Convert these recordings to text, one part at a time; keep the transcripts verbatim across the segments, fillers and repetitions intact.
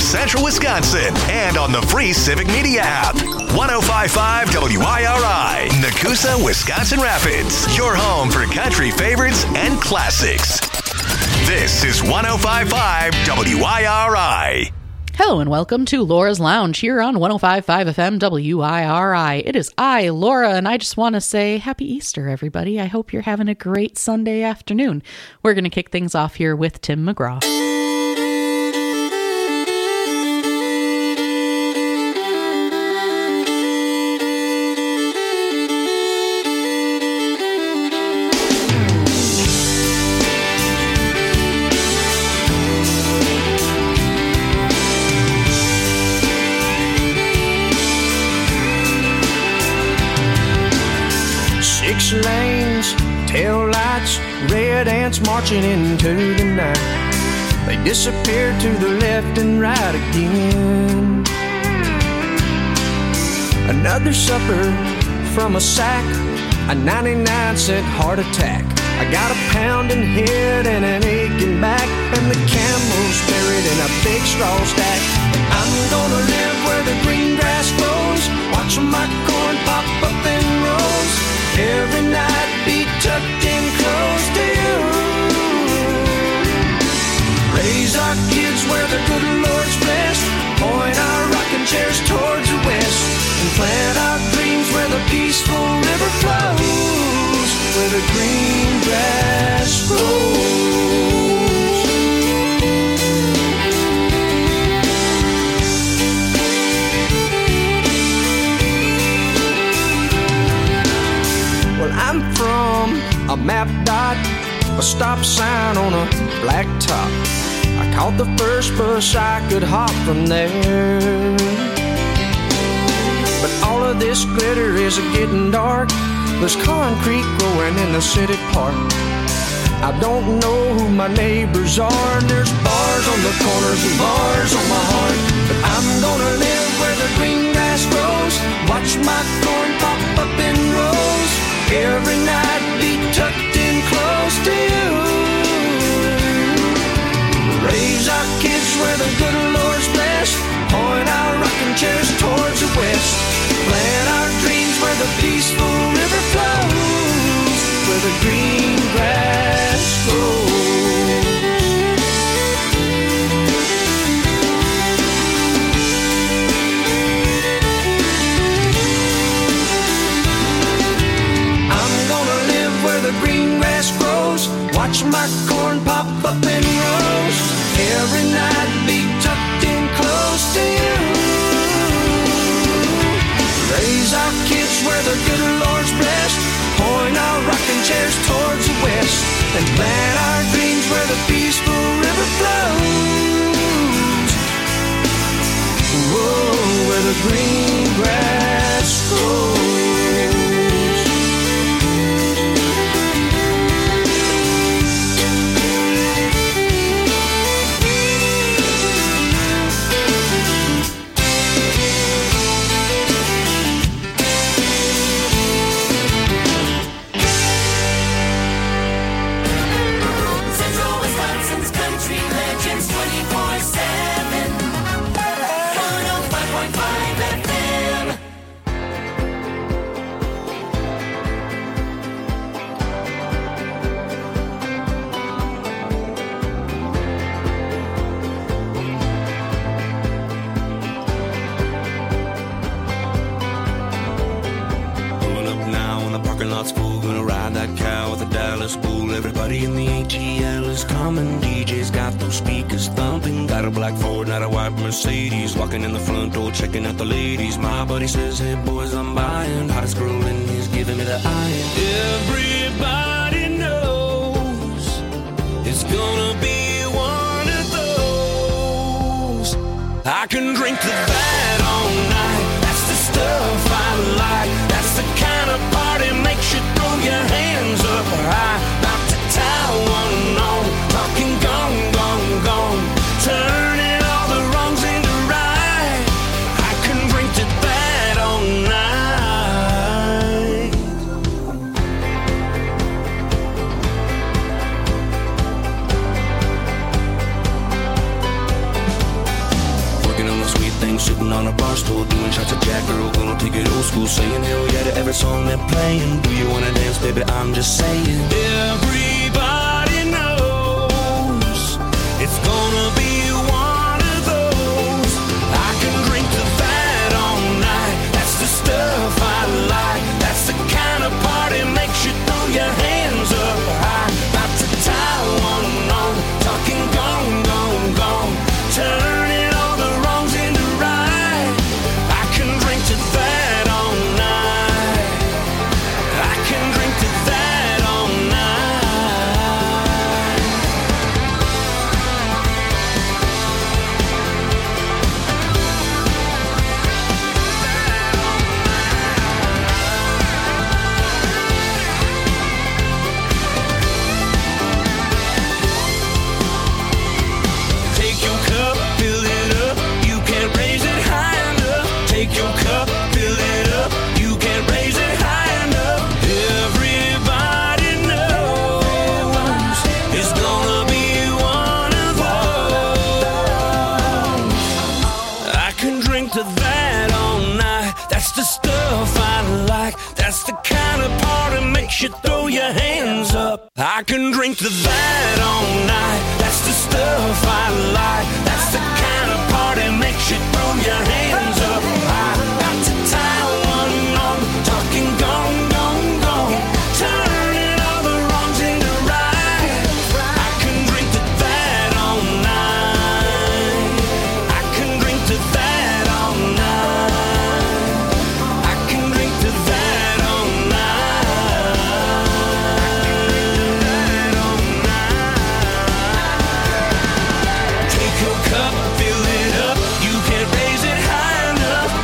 Central Wisconsin and on the free Civic Media app. one oh five point five W I R I, Nakusa, Wisconsin Rapids. Your home for country favorites and classics. This is one oh five point five W I R I. Hello and welcome to Laura's Lounge here on one oh five point five F M W I R I. It is I, Laura, and I just want to say Happy Easter, everybody. I hope you're having a great Sunday afternoon. We're going to kick things off here with Tim McGraw. Six lanes, tail lights, red ants marching into the night. They disappear to the left and right again. Another supper from a sack, a ninety-nine cent heart attack. I got a pounding head and an aching back, and the camel's buried in a big straw stack. I'm gonna live where the green grass grows, watch my corn pop up in rows. Every night be tucked in close to you. Raise our kids where the good Lord's blessed. Point our rocking chairs towards the west. And plant our dreams where the peaceful river flows. Where the green grass grows. I'm from a map dot, a stop sign on a black top. I caught the first bus I could hop from there. But all of this glitter is getting dark. There's concrete growing in the city park. I don't know who my neighbors are, and there's bars on the corners and bars on my heart. But I'm gonna live where the green grass grows, watch my corn pop up in rows. Every night be tucked in close to you. Raise our kids where the good Lord's blessed. Point our rocking chairs towards the west. Plant our dreams where the peaceful river flows. Where the green grass grows. The green grass grows, watch my corn pop up in rows. Every night be tucked in close to you. Raise our kids where the good Lord's blessed. Point our rocking chairs towards the west. And plant our dreams where the peaceful river flows. Whoa, where the green grass grows. Everybody in the A T L is coming. D J's got those speakers thumping. Got a black Ford, not a white Mercedes. Walking in the front door, checking out the ladies. My buddy says, hey boys, I'm buying. Hottest girl in, he's giving me the eye. Everybody knows it's gonna be one of those. I can drink the bad all night. That's the stuff I like. That's the kind of party makes you throw your hands up high. One on, talking gone, gone, gone, turning all the wrongs into right. I can drink to that all night. sitting on a bar stool, doing shots of Jack. Girl, gonna take it old school, saying hell yeah to every song they're playing. Do you wanna dance, baby? I'm just saying. Everybody knows it's gonna be one of those. I can drink to that all night. That's the stuff I like. That's the kind of party makes you throw your hands up high. About to tie one on, talking gone, gone, gone, turning all the wrongs into right. I can drink to that all night. I can drink to that all night. Take your cup, fill it up. You can't raise it high enough. Take your cup, fill it up. You can't raise it high enough. Everybody knows it's gonna be one of those. I can drink to that all night. That's the stuff I like. That's the kind of party makes you throw your hands up. I can drink to that all night. That's the stuff I like. That's the kind of party makes you throw your hands up. I got to tie one on, talking gone, gone, gone, turning all the wrongs into right. I can drink to that all night. I can drink to that all night. I can drink to that all night. All night. Take your cup, fill it up. You can't raise it high enough.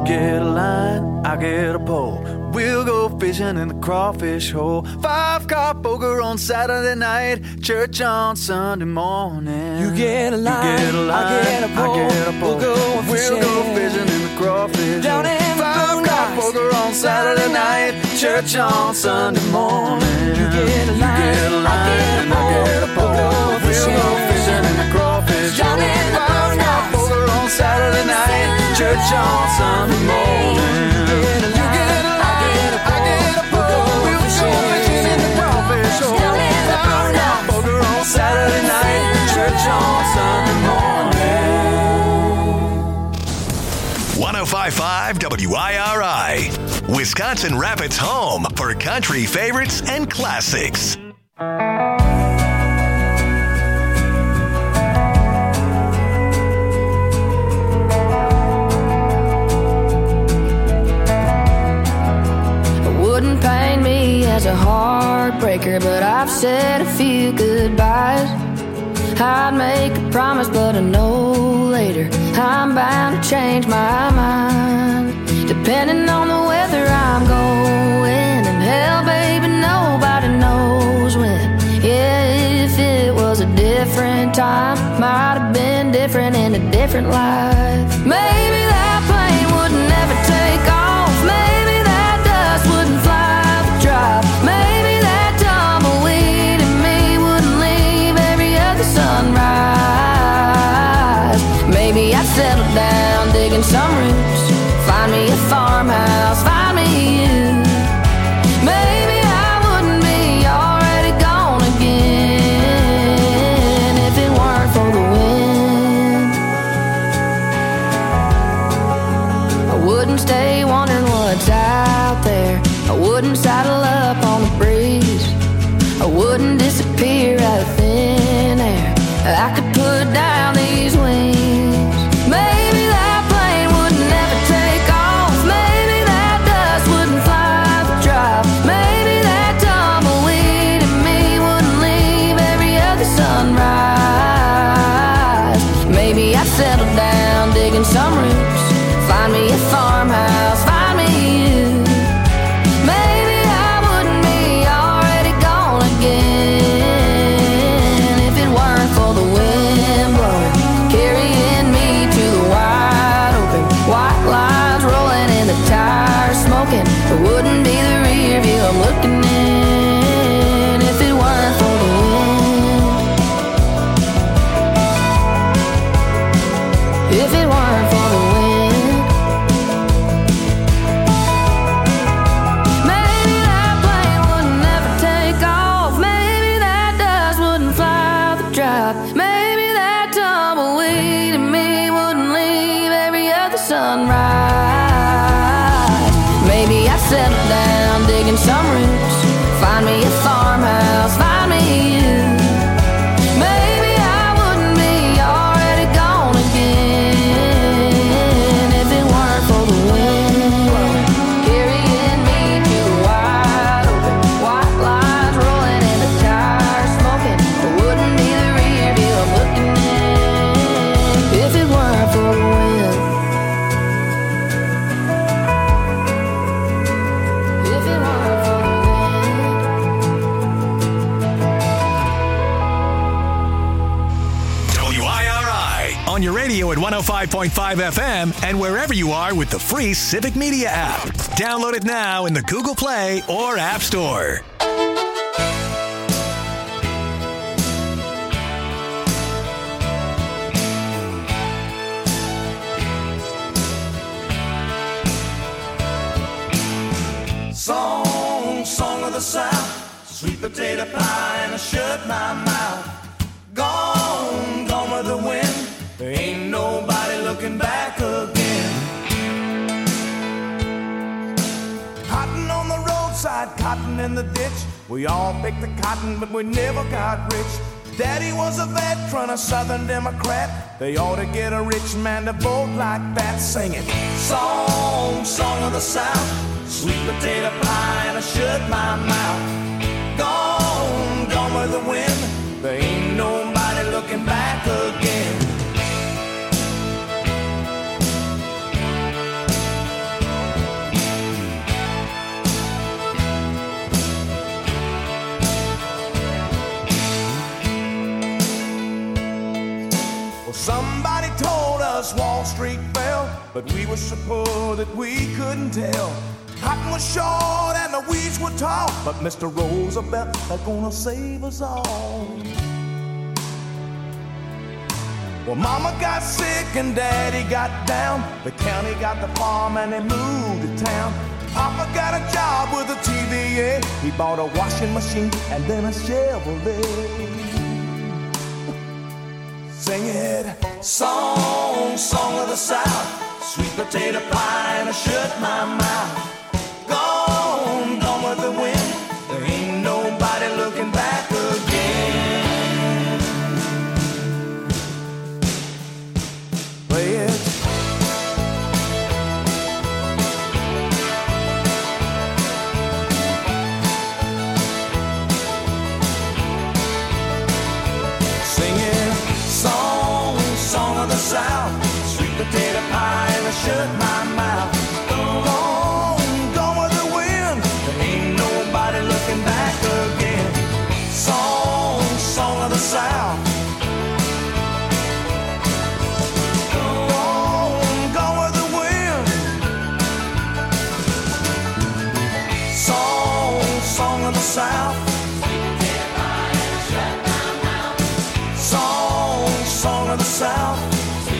get a line, I get a pole. We'll go fishing in the crawfish hole. Five-car poker on Saturday night, church on Sunday morning. You get a line, you get a line I get a pole. I get a pole. We'll go fishing, we'll go fishing in the crawfish down hole. in Five-car poker on Saturday night, church on Sunday morning. You get a line, you get a line I get a pole. I get a pole. We'll go fishing, we'll go fishing in the crawfish down hole. in the Five-car poker on Saturday night, church on Sunday morning. Saturday night, church on Sunday morning. one oh five point five W I R I, Wisconsin Rapids' home for country favorites and classics. Wouldn't paint me as a heartbreaker, but I've said a few goodbyes. I'd make a promise, but I know later I'm bound to change my mind. Depending on the weather I'm going, and hell, baby, nobody knows when. Yeah, if it was a different time, might have been different in a different life. Maybe that plane would never take off. Maybe that dust wouldn't fly the drive. Maybe that tumbleweed in me wouldn't leave every other sunrise. Maybe I'd settle down digging some roots, find me a farmhouse, find me you. Maybe I wouldn't be already gone again if it weren't for the wind. I wouldn't stay wondering what's out there. I wouldn't saddle up on the breeze. I wouldn't disappear out of thin air. I could put down these wings. Maybe that plane would never take off. Maybe that dust wouldn't fly the drive. Maybe that tumbleweed in me wouldn't leave every other sunrise. Maybe I'd settle down digging some roots, find me a farmhouse, find me you. Maybe I wouldn't be already gone again if it weren't for the wind blowing, carrying me to the wide open. White lines rolling and the tires smoking. It wouldn't be the rear view I'm looking in if it weren't for the wind. If it weren't for the wind. Maybe that plane would never take off. Maybe that dust wouldn't fly the drive. Maybe that tumbleweed in me wouldn't leave every other sunrise. Maybe I'd settle down digging some roots, find me a farmhouse, find me you. Maybe I wouldn't be already gone again if it weren't for the wind carrying me to the wide open. White lines rolling and the tires smoking. It wouldn't be the rear view I'm looking in if it weren't for the wind. If it weren't for the wind. W I R I on your radio at one oh five point five F M and wherever you are with the free Civic Media app. Download it now in the Google Play or App Store. Song, song of the South, sweet potato pie and I shut my mouth. Gone, gone with the wind, there ain't nobody looking back again. Cotton on the roadside, cotton in the ditch. We all picked the cotton, but we never got rich. Daddy was a veteran, a Southern Democrat. They ought to get a rich man to vote like that. Singing, song, song of the South, sweet potato pie and I shut my mouth. Gone, gone with the wind, there ain't nobody looking back again. but we were so poor that we couldn't tell. Cotton was short and the weeds were tall, but Mister Roosevelt is gonna save us all. Well, Mama got sick and Daddy got down. The county got the farm and they moved to town. Papa got a job with a T V A. He bought a washing machine and then a Chevrolet. Sing it, song, song of the South, sweet potato pie and I shut my mouth. Gone, gone with the wind, there ain't nobody looking back again. Play it. South, sweet potato pie and I shut my mouth. Gone, gone with the wind, there ain't nobody looking back again. Song, song of the South. Gone, gone with the wind. Song, song of the South. Sweet potato pie and I shut my mouth. Song, song of the South.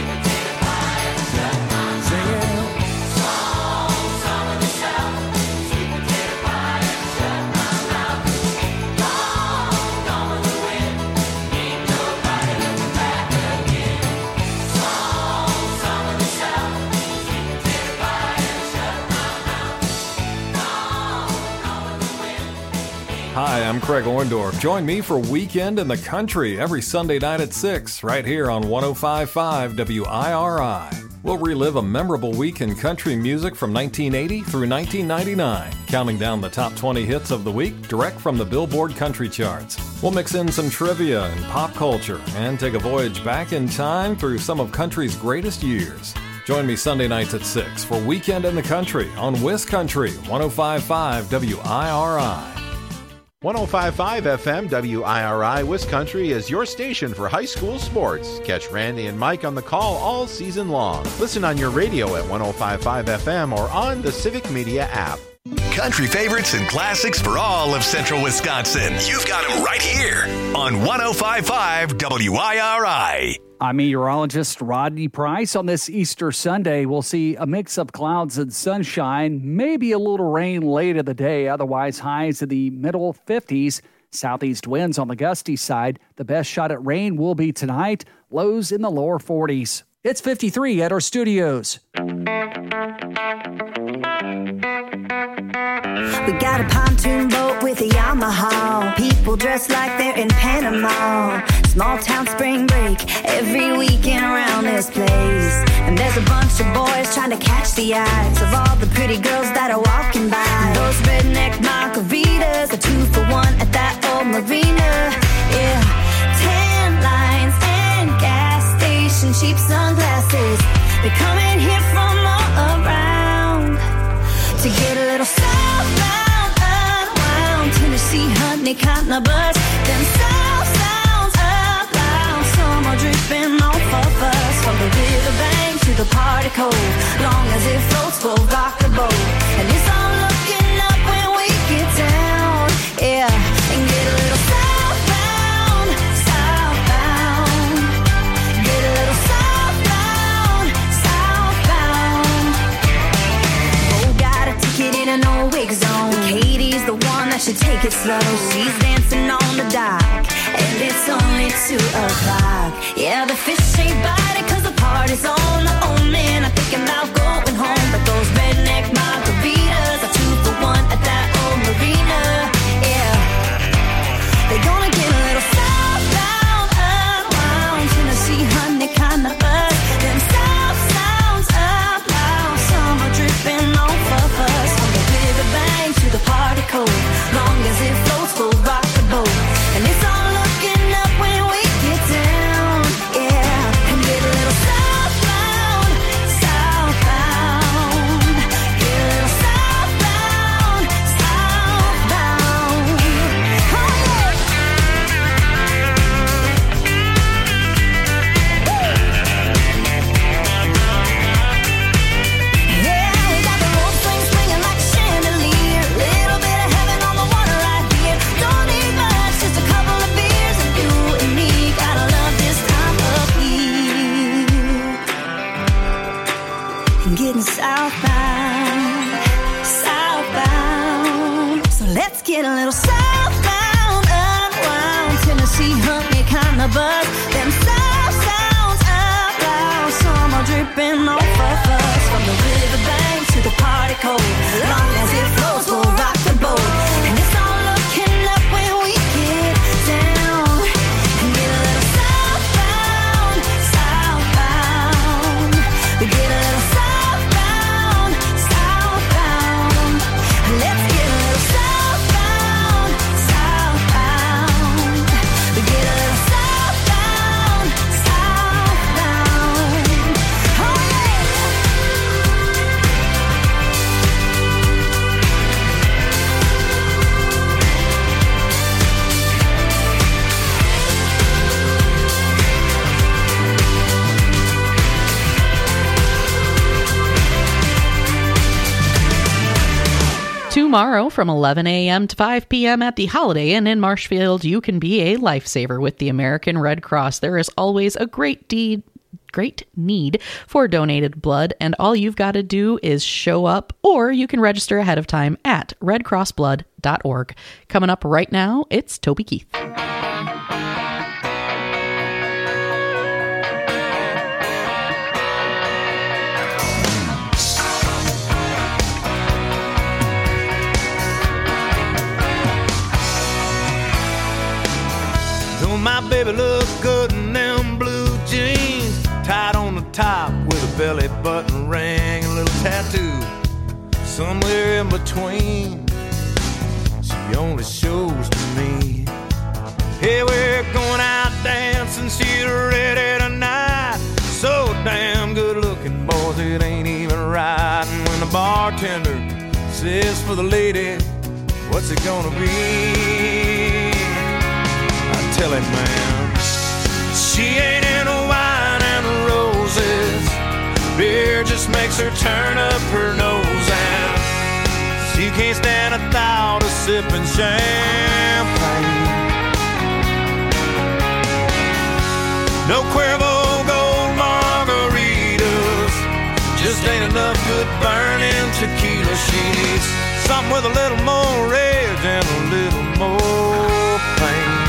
Hi, I'm Craig Orndorff. Join me for Weekend in the Country every Sunday night at six, right here on one oh five point five W I R I. We'll relive a memorable week in country music from nineteen eighty through nineteen ninety-nine, counting down the top twenty hits of the week direct from the Billboard Country Charts. We'll mix in some trivia and pop culture and take a voyage back in time through some of country's greatest years. Join me Sunday nights at six for Weekend in the Country on WisCountry one oh five point five W I R I. one oh five point five F M W I R I WisCountry is your station for high school sports. Catch Randy and Mike on the call all season long. Listen on your radio at one oh five point five F M or on the Civic Media app. Country favorites and classics for all of central Wisconsin. You've got them right here on one oh five point five W I R I. I'm meteorologist Rodney Price. On this Easter Sunday, we'll see a mix of clouds and sunshine, maybe a little rain late in the day, otherwise highs in the middle fifties. Southeast winds on the gusty side. The best shot at rain will be tonight, lows in the lower forties. It's fifty-three at our studios. We got a pontoon boat with a Yamaha. People dressed like they're in Panama. Small town spring break every weekend around this place. And there's a bunch of boys trying to catch the eyes of all the pretty girls that are walking by. Those redneck margaritas are two for one at that old marina. Yeah, tan lines and gas station cheap sunglasses. They're coming here from all around to get a little southbound, unwound. Tennessee honey, cotton a buzz. Them south sounds up loud. Summer dripping off of us. From the riverbank to the party cove. Long as it floats, we'll rock the boat. And it's all looking up when we get down. Yeah, and get a little southbound, southbound. Get a little southbound, southbound. Oh, got a ticket in an old wig zone. Katie's the one that should take it slow. She's dancing on the dock, and it's only two o'clock. Yeah, the fish ain't biting cause the party's on. Oh man, I'm thinking about going home. But those redneck margaritas are two for one at that old marina. Yeah, they're gonna get a little southbound, unwound. Tennessee honey kinda buzz. Them south sounds up loud. Summer dripping off of us. From the riverbank to the party cove. Long as it floats, we'll rock the boat. And it's all looking up when we get down. Yeah, and get a little southbound, southbound. get a little southbound, unwound. Tennessee hunt me kind of buzz. Them south sounds out loud. Summer dripping off of us. From the riverbank to the party cold. Long as it flows, we'll rock the boat. And it's all looking up when we get down. And get a little southbound, southbound. We get a little southbound, southbound. Let's get a little southbound, southbound. We get a little southbound, southbound. Oh yeah. Tomorrow from eleven a.m. to five p.m. at the Holiday Inn in Marshfield, you can be a lifesaver with the American Red Cross. There is always a great deed, great need for donated blood, and all you've got to do is show up, or you can register ahead of time at red cross blood dot org. Coming up right now, it's Toby Keith. My baby look good in them blue jeans, tied on the top with a belly button ring, a little tattoo somewhere in between. She only shows to me. Hey, we're going out dancing, she's ready tonight. So damn good looking, boys, it ain't even right. And when the bartender says for the lady, what's it gonna be? Tell him, man, she ain't into wine and roses. Beer just makes her turn up her nose, and she can't stand a thought of sipping champagne. No Cuervo Gold margaritas, just ain't enough good burning tequila. She needs something with a little more rage and a little more pain.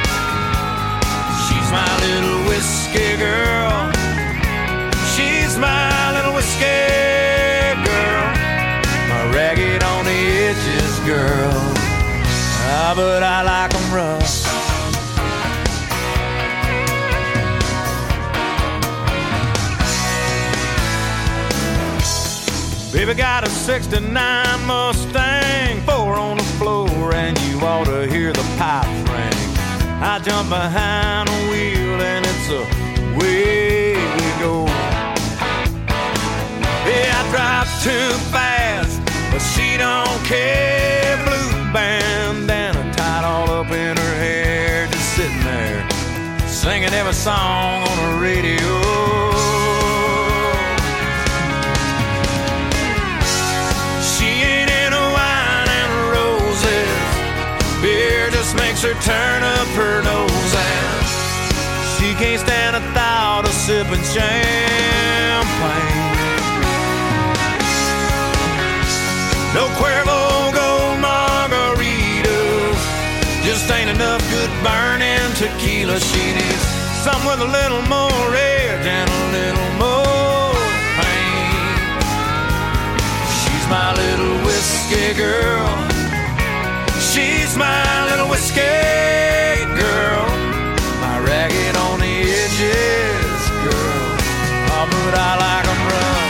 She's my little whiskey girl. She's my little whiskey girl. My ragged on the edges girl. Ah, but I like 'em rough. Baby got a sixty-nine Mustang, four on the floor, and you ought to hear the pipes ring. I jump behind the wheel and it's away we go. Yeah, I drive too fast, but she don't care. Blue bandana tied all up in her hair, just sitting there singing every song on the radio. She ain't into wine and roses. Beer just makes her turn up her nose, and she can't stand a thought of sipping champagne. No Cuervo Gold margaritas, just ain't enough good burning tequila. She needs something with a little more rage and a little more pain. She's my little whiskey girl. She's my little whiskey girl. My ragged on the edges girl. Oh, but I like 'em rough.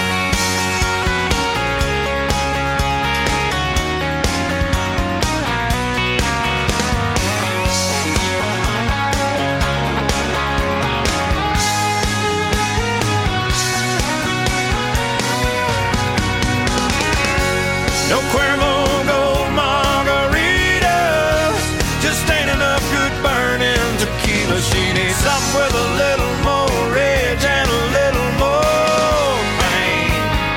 No Cuervo Gold margaritas, just ain't enough good burning tequila. She needs something with a little more rage and a little more pain.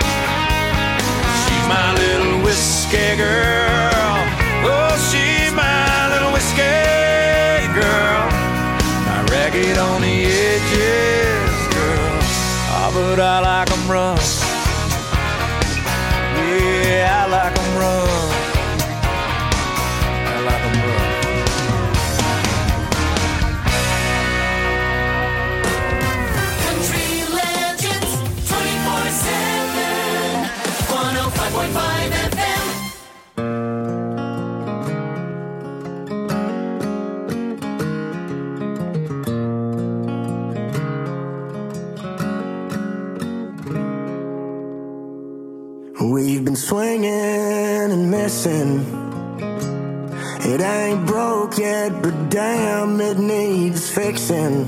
She's my little whiskey girl. Oh, she's my little whiskey girl. My ragged on the edges girl. Oh, but I like 'em rough. Yeah, I like 'em rough. five point five F M. We've been swinging and missing. It ain't broke yet, but damn, it needs fixing.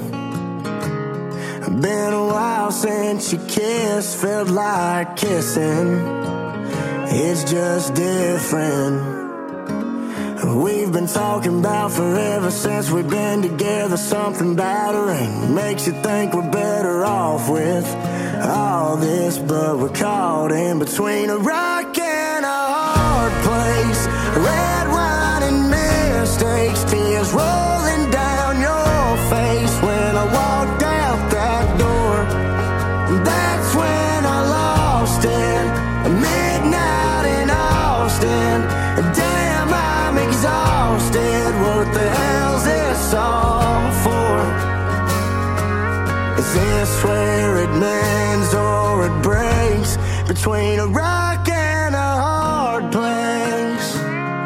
Been a while since you kissed, felt like kissing. It's just different. We've been talking about forever since we've been together. Something about her ain't makes you think we're better off with all this, but we're caught in between a rock and a hard place. Red wine and mistakes, tears rolling down your face when I walked out that door. That's when I lost it. Midnight in Austin. Damn, I'm exhausted. What the hell's this all for? Is this where it mends or it breaks? Between a rock and a hard place.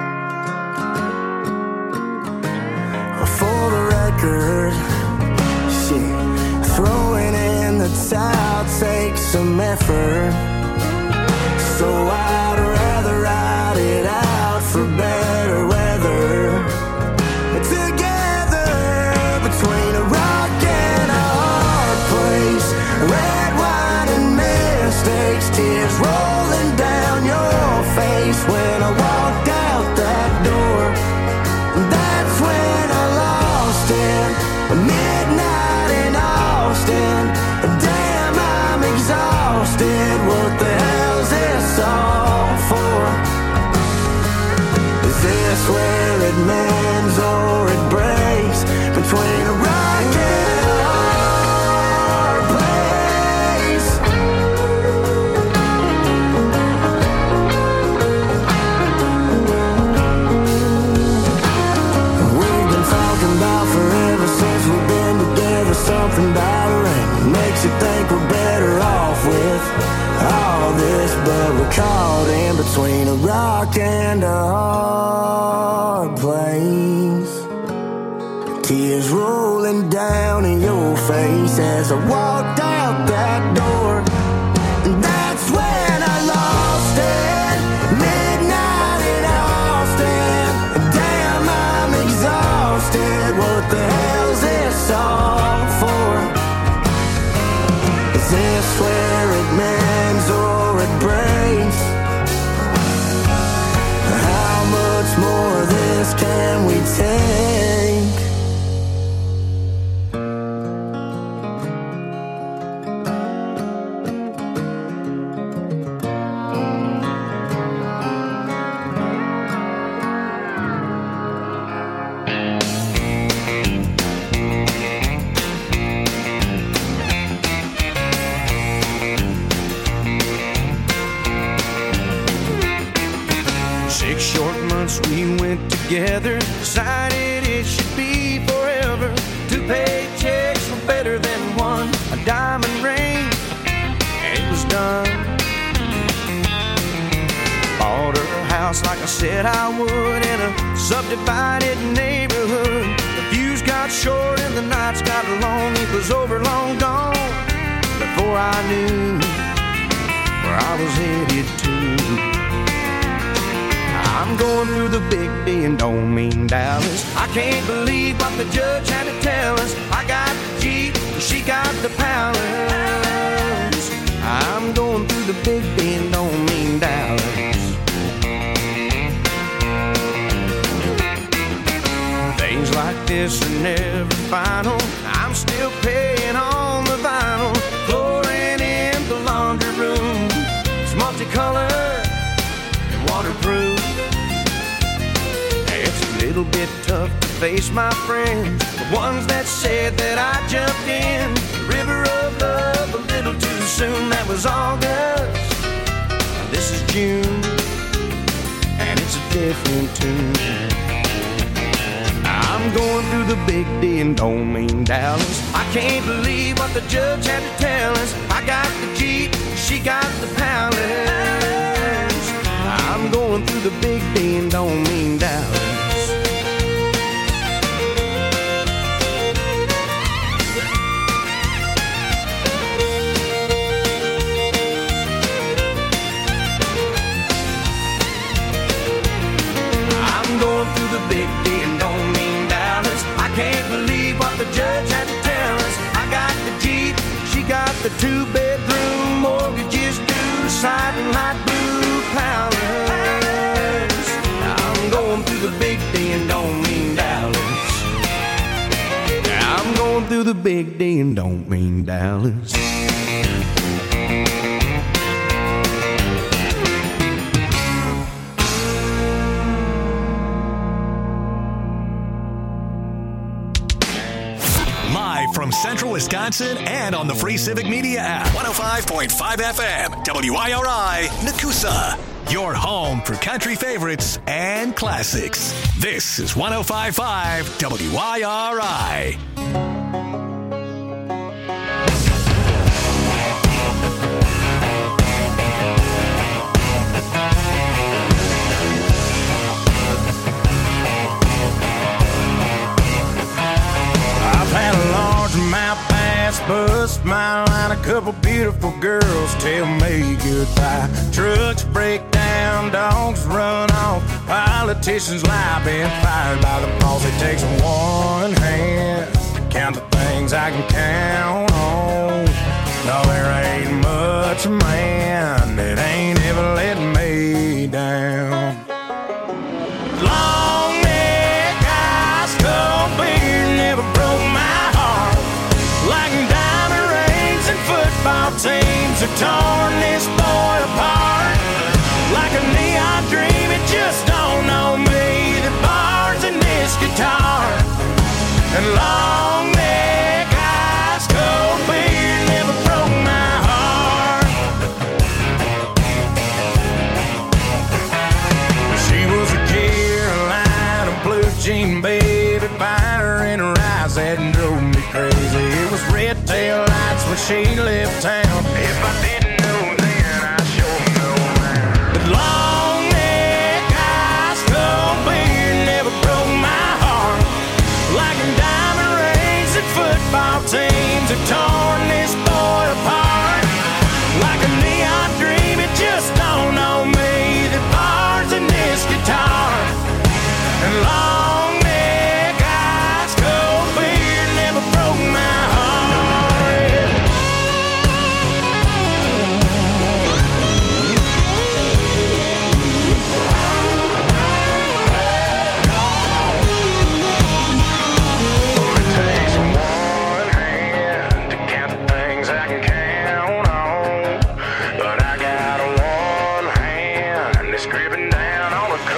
For the record, shit, throwing in the towel takes some effort. So I'd rather ride it out for better weather. Together between a rock and a hard place. Red wine and mistakes, tears rolling down your face when I walked out that door. That's when I lost it. Midnight in Austin. Damn, I'm exhausted. What the hell's this all for? Is this where it mends or it breaks? Between a rock and a hard place. We've been talking about forever since we've been together. Something about her ain't makes you think we're better off with all this, but we're caught in between a rock and a hard place. Tears rolling down in your face as I walked out that door. And that's when I lost it. Midnight in Austin. Damn, I'm exhausted. What the hell's this all for? Is this where it mends or it breaks? How much more of this can we take? Six short months we went together, decided it should be forever. Two paychecks were better than one, a diamond ring, and it was done. Bought her a house like I said I would in a subdivided neighborhood. The views got short and the nights got long. It was over, long gone, before I knew where I was headed to. I'm going through the big D and don't mean Dallas. I can't believe what the judge had to tell us. I got the Jeep, she got the palace. I'm going through the big D and don't mean Dallas. Things like this are never final. I'm still paying on the vinyl. Chlorine in the laundry room. It's multicolored and waterproof. It's a little bit tough to face my friends, the ones that said that I jumped in the river of love a little too soon. That was August, this is June, and it's a different tune. I'm going through the big D and don't mean Dallas. I can't believe what the judge had to tell us. I got the Jeep, she got the palace. going through the Big D and don't mean Dallas. I'm going through the Big D and don't mean Dallas. I can't believe what the judge had to tell us. I got the Jeep, she got the two-bedroom, mortgages due, siding like Blue Palace. I'm going through the Big D and don't mean Dallas. I'm going through the Big D and don't mean Dallas. Live from Central Wisconsin and on the free Civic Media app. one oh five point five F M, W I R I, Nakusa. Your home for country favorites and classics. This is one oh five point five W I R I. I've had a large amount pass, bust my line, a couple beautiful girls tell me goodbye. Trucks break down, dogs run off, politicians lie, been fired by the boss. It takes one hand to count the things I can count on. No, there ain't much man that ain't ever let me down. Long neck, ice cold beer never broke my heart. Like diamond rings and football teams have torn this boy apart. Like a neon dream, it just don't know me. The bars in this guitar and long neck, ice cold beer never broke my heart. She was a Carolina blue jean baby, fire in her eyes that drove me crazy. It was red tail lights when she left town. If I didn't know then, I sure know now. But long neck, ice cold beer never broke my heart. Like diamond rings and football teams have torn this boy apart. Like a neon dream, it just don't know me. The bars in this guitar and long neck, ice cold beer never broke my heart. It takes one hand to count the things I can count on, but I got one hand that's gripping down on a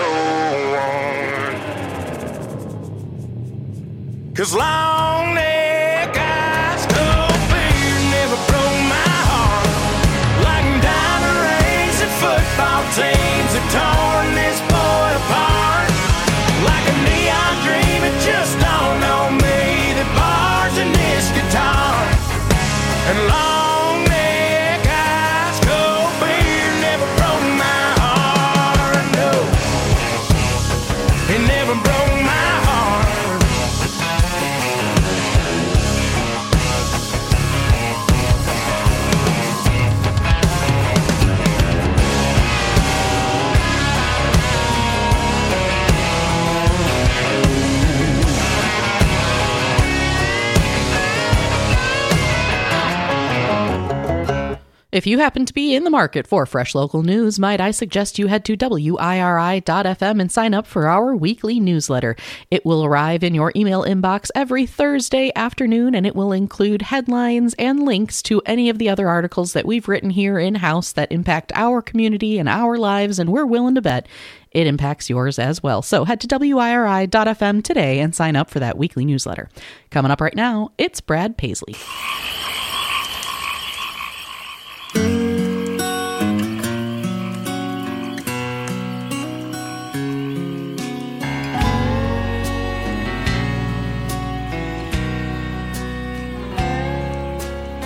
cold one. 'Cause long neck, ice cold beer never broke my heart. Like diamond rings and football teams have torn this boy apart. Like a neon dream, it just don't know me. The bars in this guitar and long neck, ice cold beer never broke my heart. No, it never broke my heart. If you happen to be in the market for fresh local news, might I suggest you head to W I R I dot F M and sign up for our weekly newsletter. It will arrive in your email inbox every Thursday afternoon, and it will include headlines and links to any of the other articles that we've written here in-house that impact our community and our lives, and we're willing to bet it impacts yours as well. So head to W I R I dot F M today and sign up for that weekly newsletter. Coming up right now, it's Brad Paisley.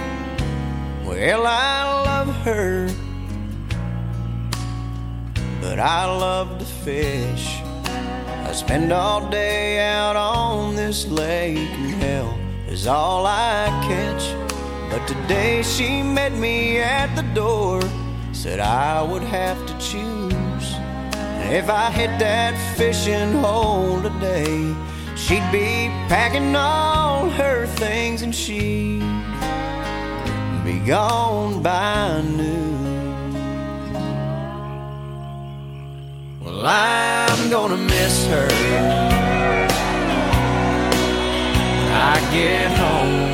Well, I love her, but but I love to fish. I spend all day out on this lake, and hell is all I catch. But today she met me at the door, said I would have to choose. And if I hit that fishing hole today, she'd be packing all her things and she'd be gone by noon. Well, I'm gonna miss her when I get home.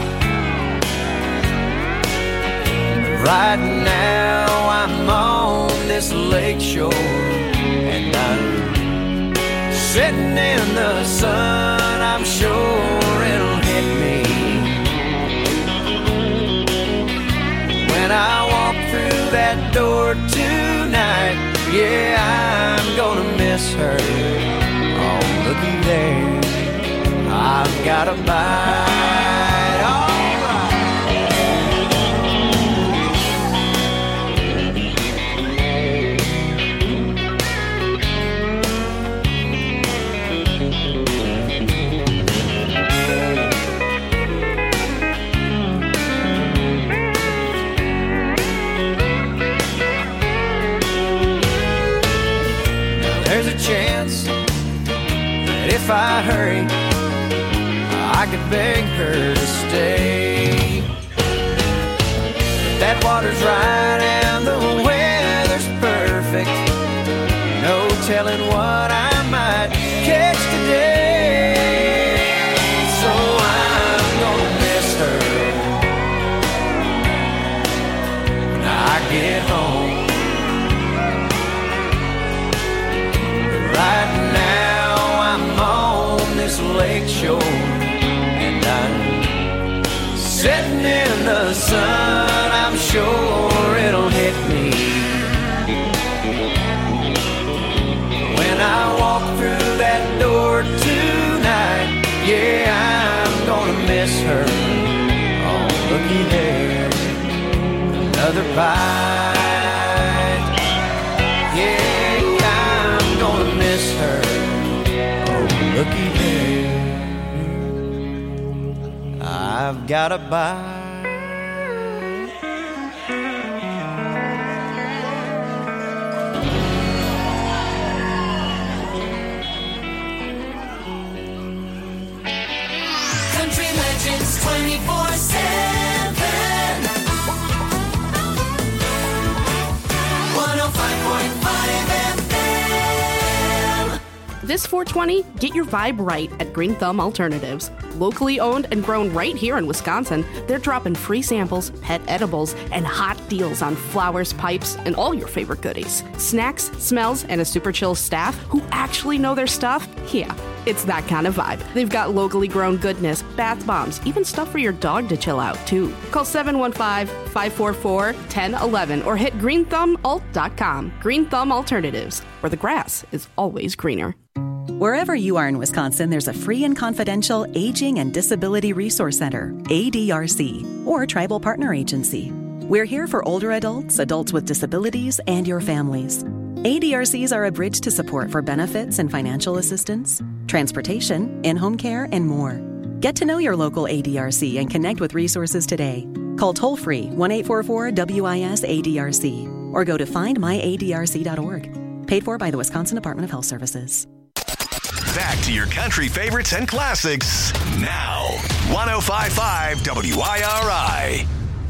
Right now I'm on this lake shore, and I'm sitting in the sun. I'm sure it'll hit me when I walk through that door tonight. Yeah, I'm gonna miss her. Oh, looky there, I've got a bite. Oh, chance that if I hurry, I could beg her to stay. But that water's right and the weather's perfect. No telling what I might catch today. So I'm gonna miss her when I get home. Right now I'm on this lake shore, and I'm sitting in the sun. I'm sure it'll hit me when I walk through that door tonight. Yeah, I'm gonna miss her. Oh, looky there, another bite. Yeah, gonna miss her. Oh, looky there, I've got a bite. Country Legends twenty-four seven, one oh five point five F M. This four twenty, get your vibe right at Green Thumb Alternatives. Locally owned and grown right here in Wisconsin, they're dropping free samples, pet edibles, and hot deals on flowers, pipes, and all your favorite goodies. Snacks, smells, and a super chill staff who actually know their stuff? Yeah, it's that kind of vibe. They've got locally grown goodness, bath bombs, even stuff for your dog to chill out, too. Call seven one five, five four four, one oh one one or hit green thumb alt dot com. Green Thumb Alternatives, where the grass is always greener. Wherever you are in Wisconsin, there's a free and confidential Aging and Disability Resource Center, A D R C, or Tribal Partner Agency. We're here for older adults, adults with disabilities, and your families. A D R Cs are a bridge to support for benefits and financial assistance, transportation, in-home care, and more. Get to know your local A D R C and connect with resources today. Call toll-free one eight four four W I S A D R C or go to find my A D R C dot org. Paid for by the Wisconsin Department of Health Services. Back to your country favorites and classics now. one oh five point five W I R I.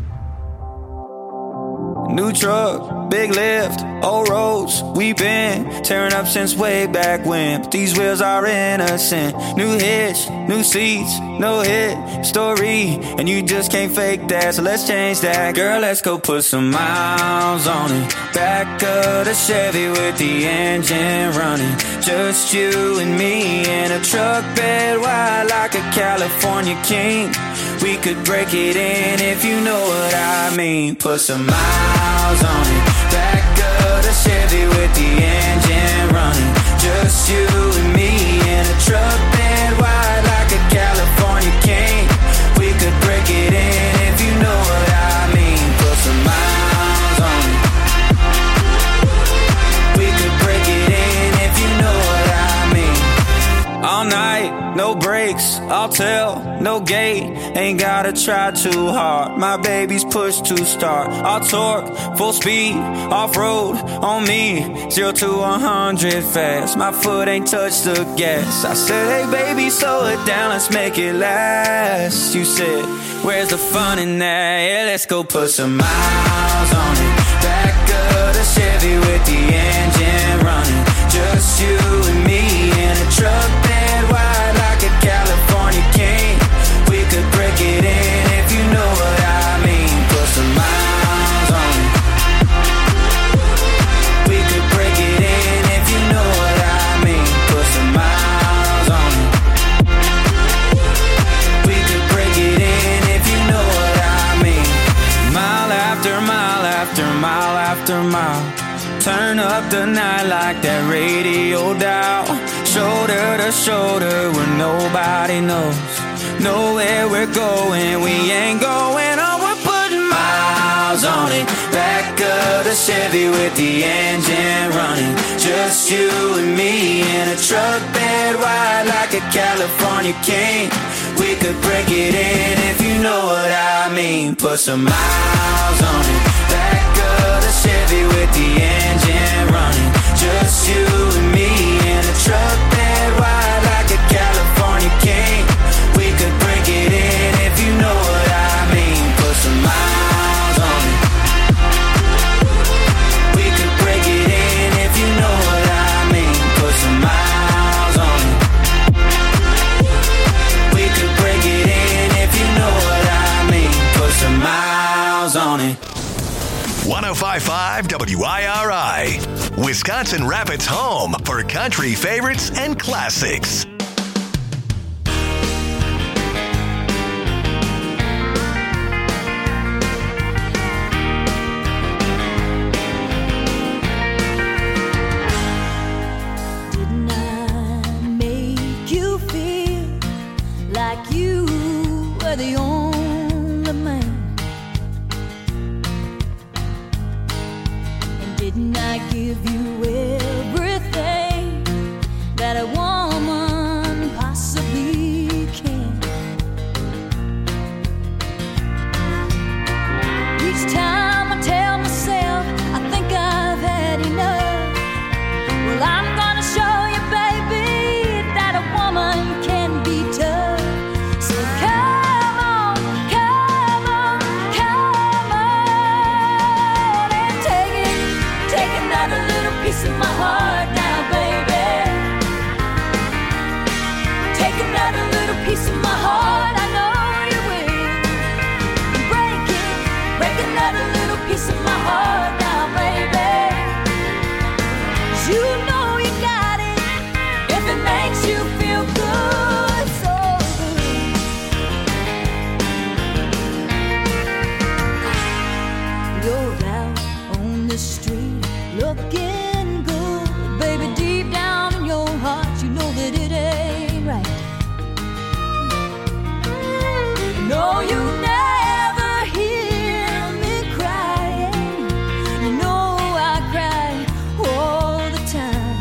New truck, big lift, old roads, we been tearing up since way back when. But these wheels are innocent. New hitch, new seats, no hit story, and you just can't fake that, so let's change that. Girl, let's go put some miles on it. Back of the Chevy with the engine running. Just you and me in a truck bed wide like a California king. We could break it in if you know what I mean. Put some miles on it. Back of the Chevy with the engine running. Just you and me in a truck bed wide like a California king. We could break it in if you know what I mean. Put some miles on it. We could I'll tell, no gate, ain't gotta try too hard. My baby's push to start. I'll torque, full speed, off-road, on me, zero to one hundred fast. My foot ain't touched the gas. I said, hey baby, slow it down, let's make it last. You said, where's the fun in that? Yeah, let's go put some miles on it. Back of the Chevy with the engine running. Just you and me in a truck bed wide like a California king. We could break it in if you know what I mean. Put some miles on it. We could break it in if you know what I mean. Put some miles on it. We could break it in if you know what I mean. Mile after mile after mile after mile. Turn up the night like that radio dial. Shoulder to shoulder where nobody knows. Know where we're going, we ain't going on. We're putting miles on it. Back of the Chevy with the engine running. Just you and me in a truck bed wide like a California king. We could break it in if you know what I mean. Put some miles on it. Back of the Chevy with the engine running. Just you and me in a truck bed wide like a California king. We could break it in if you know what I mean. Put some miles on it. We could break it in if you know what I mean. Put some miles on it. We could break it in if you know what I mean. Put some miles on it. one oh five point five W I R I, Wisconsin Rapids' home for country favorites and classics. Didn't I make you feel like you were the only man? Didn't I give you everything that a woman possibly can? Each time I tell myself I think I've had enough, well, I'm gonna show you, baby, that a woman can be tough. So come on, come on, come on and take it. Take another little piece of my heart now, baby. Take another little piece of my heart, I know you will. Break it, break another little piece of my heart now, baby. 'Cause you know you got it, if it makes you feel good, so good. You're out on the street looking good, baby, deep down in your heart you know that it ain't right. No, you never hear me crying. You know I cry all the time.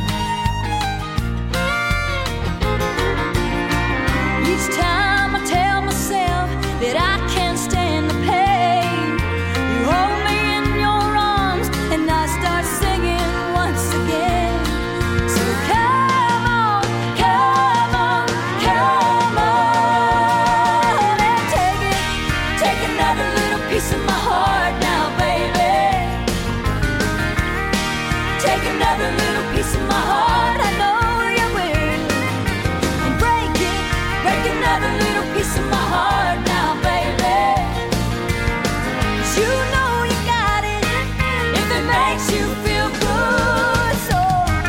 Each time I tell myself that I can't stand the pain, you hold me in your arms and I start singing once again. So come on, come on, come on and take it. Take another little piece of my heart now, baby. Take another little piece of my heart, I know you will. And break it, break another little piece of my heart now, baby. 'Cause you know you got it, if it makes you feel good, so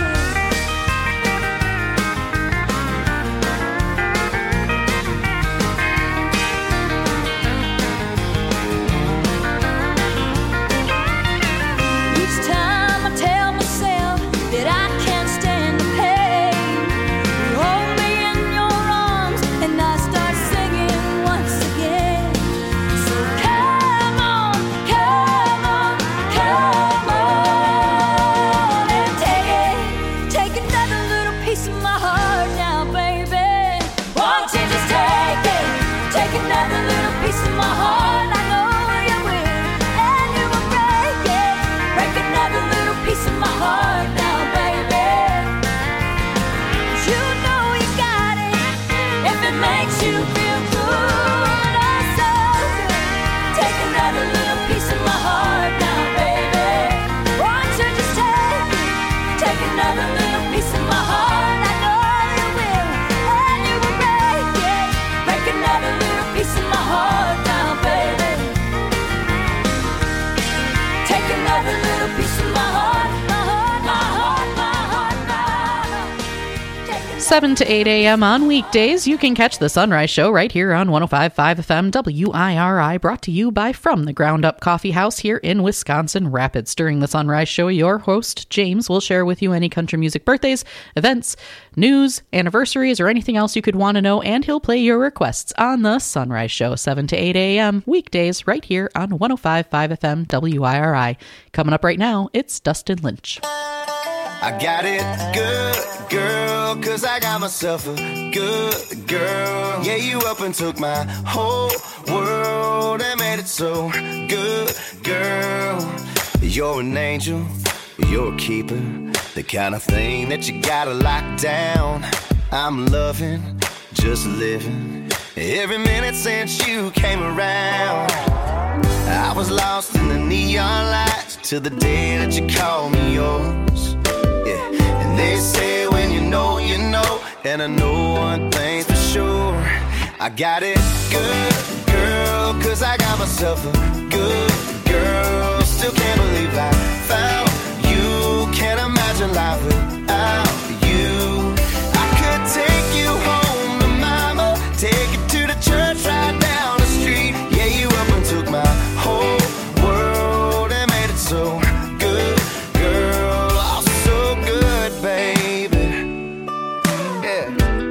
each time I tell myself that I can't stand the pain, you hold me in your arms and I start singing once again. So come on, come on, come on and take it. Take another little piece of my heart now, baby. Won't you just take Take another little piece of my heart, I know you will, and you will break it. Break another little piece of my heart now, baby. Take another little piece of my heart, my heart, my heart, my heart, my heart. seven to eight a.m. on weekdays, you can catch the Sunrise Show right here on one oh five point five F M W I R I, brought to you by From the Ground Up Coffee House here in Wisconsin Rapids. During the Sunrise Show, your host, James, will share with you any country music birthdays, events, news, anniversaries, or anything else you could want to know, and he'll play your requests on the Sunrise Show, seven to eight a.m. weekdays right here on one oh five point five F M W I R I. Coming up right now, it's Dustin Lynch. I got it good, girl, cause I got myself a good girl. Yeah, you up and took my whole world and made it so good, girl. You're an angel, you're a keeper, the kind of thing that you gotta lock down. I'm loving, just living, every minute since you came around. I was lost in the neon lights till the day that you called me yours. Yeah, and they say when you know, you know, and I know one thing's for sure. I got it good, girl, cause I got myself a good girl. Still can't believe I found you. Can't imagine life without you. I could take you home to mama, take you to the church right down the street. Yeah, you up and took my whole world and made it so good, girl. Oh, so good, baby. Yeah.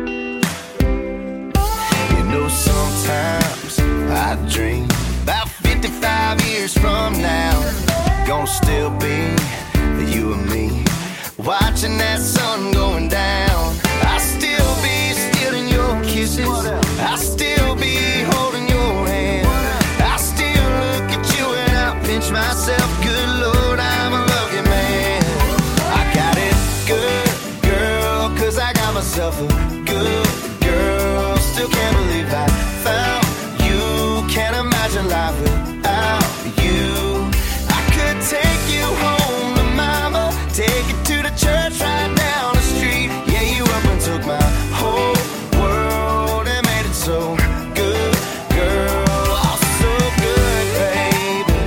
You know, sometimes I dream about fifty-five years from now, gonna still be you and me, watching that sun going down. I still be stealing your kisses, I still be holding your hand, I still look at you and I pinch myself. Good Lord, I'm a lucky man. I got it good, girl, cause I got myself a good girl. Still can't believe I found you. Can't imagine life without you. I could take you home to mama, take you to the church right down the street. Yeah, you up and took my whole world and made it so good, girl. Oh, so good, baby.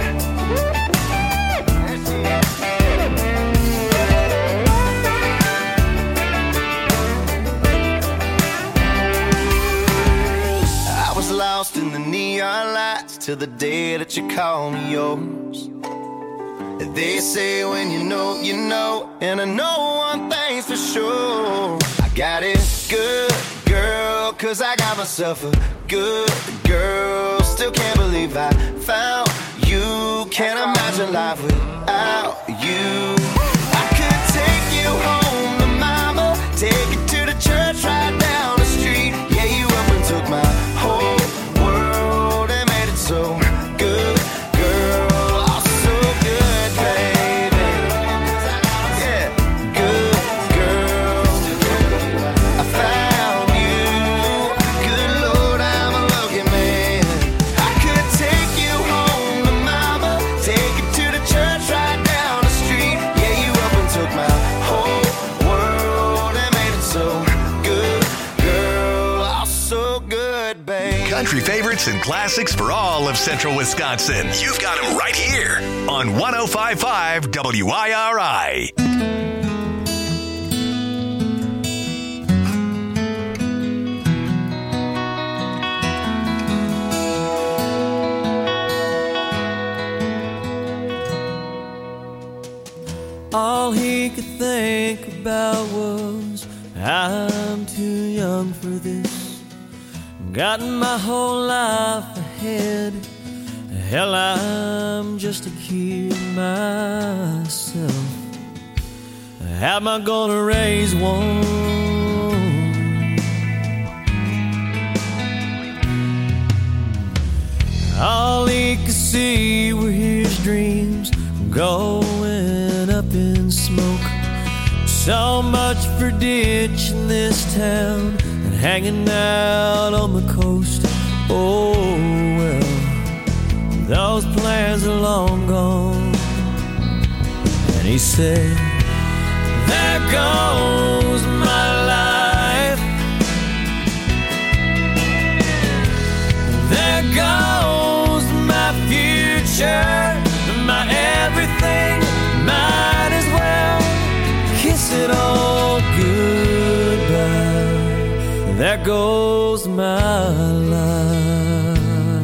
I was lost in the neon lights till the day that you called me yours. They say when you know, you know, and I know one thing's for sure. I got it good, girl, cause I got myself a good girl. Still can't believe I found you. Can't imagine life without you. I could take you home to mama, take you to the church right down the street. Yeah, you up and took my whole world and made it so good, girl. Oh, so good, baby. Yeah, good girl. I found you. Good Lord, I'm a lucky man. I could take you home to mama, take you to the church right down the street. Yeah, you up and took my whole world and made it so good, girl. Oh, so good, baby. Country favorites and classics for all of central Wisconsin. You've got them right here on one oh five point five W I R I. All he could think about was, I'm too young for this. Got my whole life ahead. Hell, I'm just a kid myself. How am I gonna raise one? All he could see were his dreams going up in smoke. So much for ditching this town and hanging out on the coast. Oh well, those plans are long gone. And he said, there kiss it all goodbye. There goes my life.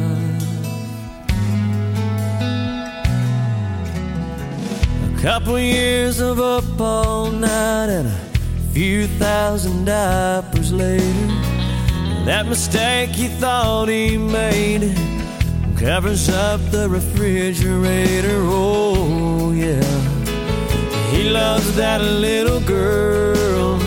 A couple years of up all night and a few thousand diapers later, that mistake he thought he made covers up the refrigerator. Oh yeah, he loves that little girl.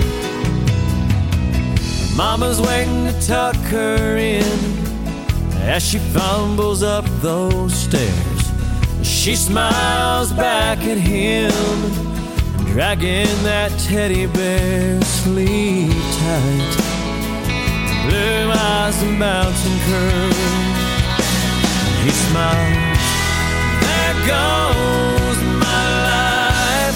Mama's waiting to tuck her in as she fumbles up those stairs. She smiles back at him, dragging that teddy bear. Sleep tight, blue eyes and bouncing curls. He smiles. There goes my life.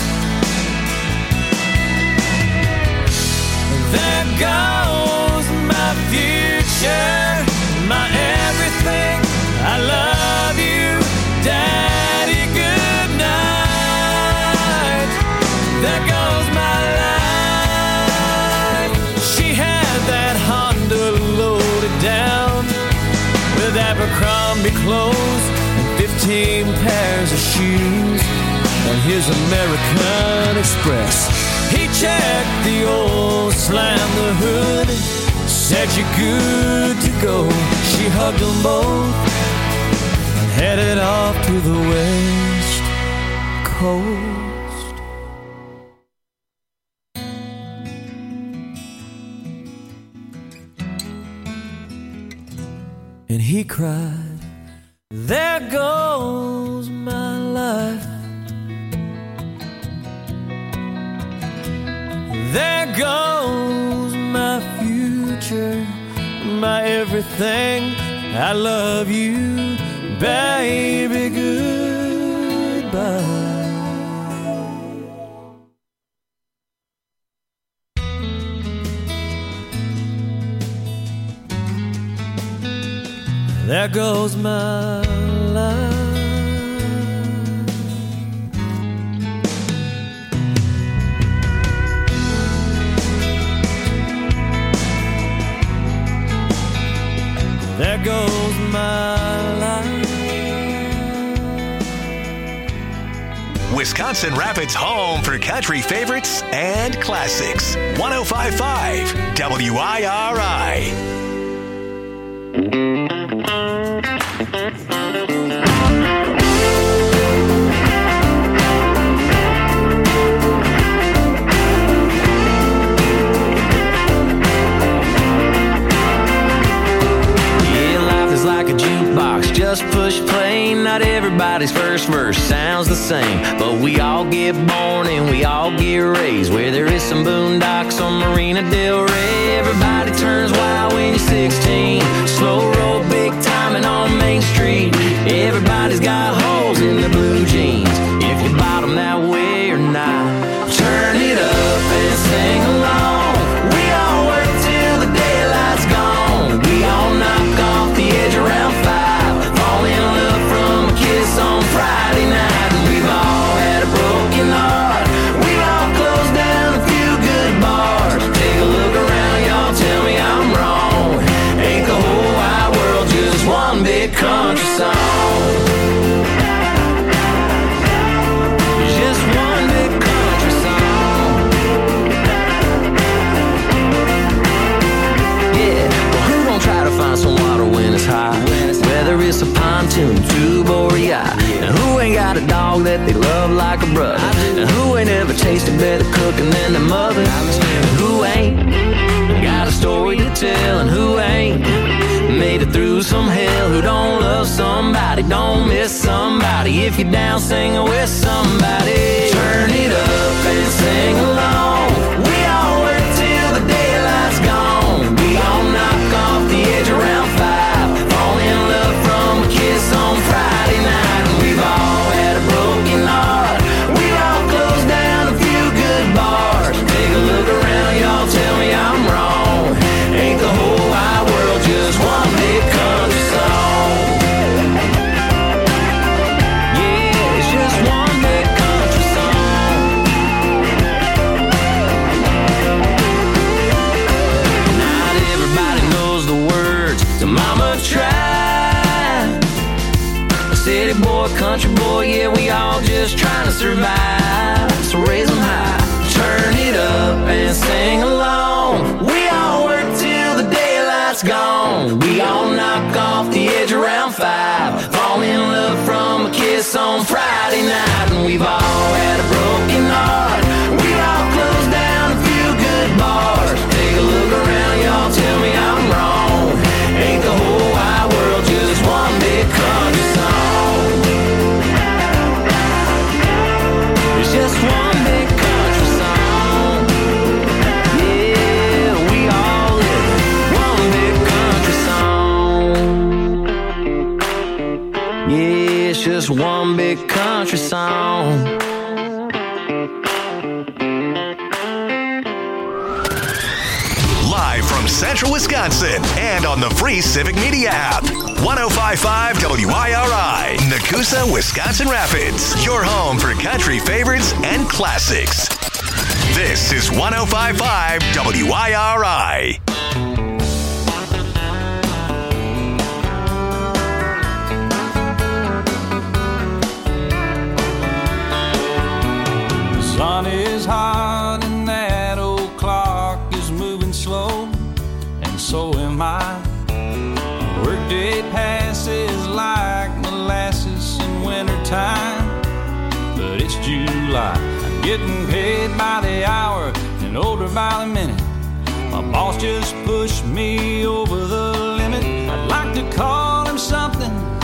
There goes my future, my everything. I love you, Daddy. Good night. There goes my life. She had that Honda loaded down with Abercrombie clothes and fifteen pairs of shoes on his American Express. He checked the oil, slammed the hood, said you're good to go. She hugged them both and headed off to the West Coast. And he cried, there goes my life. There goes my future, my everything. I love you, baby. Goodbye. There goes my life. There goes my life. Wisconsin Rapids' home for country favorites and classics. one oh five point five W I R I. Just push play, not everybody's first verse sounds the same, but we all get born and we all get raised where there is some boondocks on Marina Del Rey. Everybody turns wild when you're sixteen, slow roll big timing on Main Street. Everybody's got holes in their blue jeans, if you bottom that way or not. Turn it up and sing along. We all work till the daylight's gone. We all knock off the edge around five. On Friday night, and we've all had a broken heart. We've all closed down a few good bars. Take a look around, y'all, tell me I'm wrong. Ain't the whole wide world just one big country song? Just one big country song. Yeah, well, who won't try to find some water when it's high? Whether it's a pontoon, tube, or yacht. And who ain't got a dog that they love like a brother? And who ain't ever tasted better cooking than their mother? And who ain't got a story to tell? And who ain't made it through some hell? Who don't love somebody, don't miss somebody? If you're down singing with somebody, turn it up and sing along. We all work till the daylight's gone. We all knock off the edge around five. Fall in love from a kiss on Friday night. And we've all had a broken heart. We all closed down a few good bars. Take a look around, y'all, tell me I'm wrong. Ain't the whole wide world just one big country song? Yeah, it's just one big country song. country boy, yeah, we all just trying to survive. So raise them high, turn it up and sing along. We all work till the daylight's gone. We all knock off the edge around five. Fall in love from a kiss on Friday night. And we've all had a broken heart. We all closed down a few good bars. Take a look around, y'all, tell me I'm wrong. Ain't the whole wide world just one big country song? It's just one big country song. Yeah, we all live one big country song. Yeah, it's just one big country song. Live from Central Wisconsin and on the free Civic Media app. one oh five point five W I R I, Nakusa, Wisconsin Rapids. Your home for country favorites and classics. This is one oh five point five W I R I. The sun is hot and that old clock is moving slow, and so am I. Workday passes like molasses in wintertime, but it's July. I'm getting paid by the hour and older by the minute. My boss just pushed me over the limit. I'd like to call him something,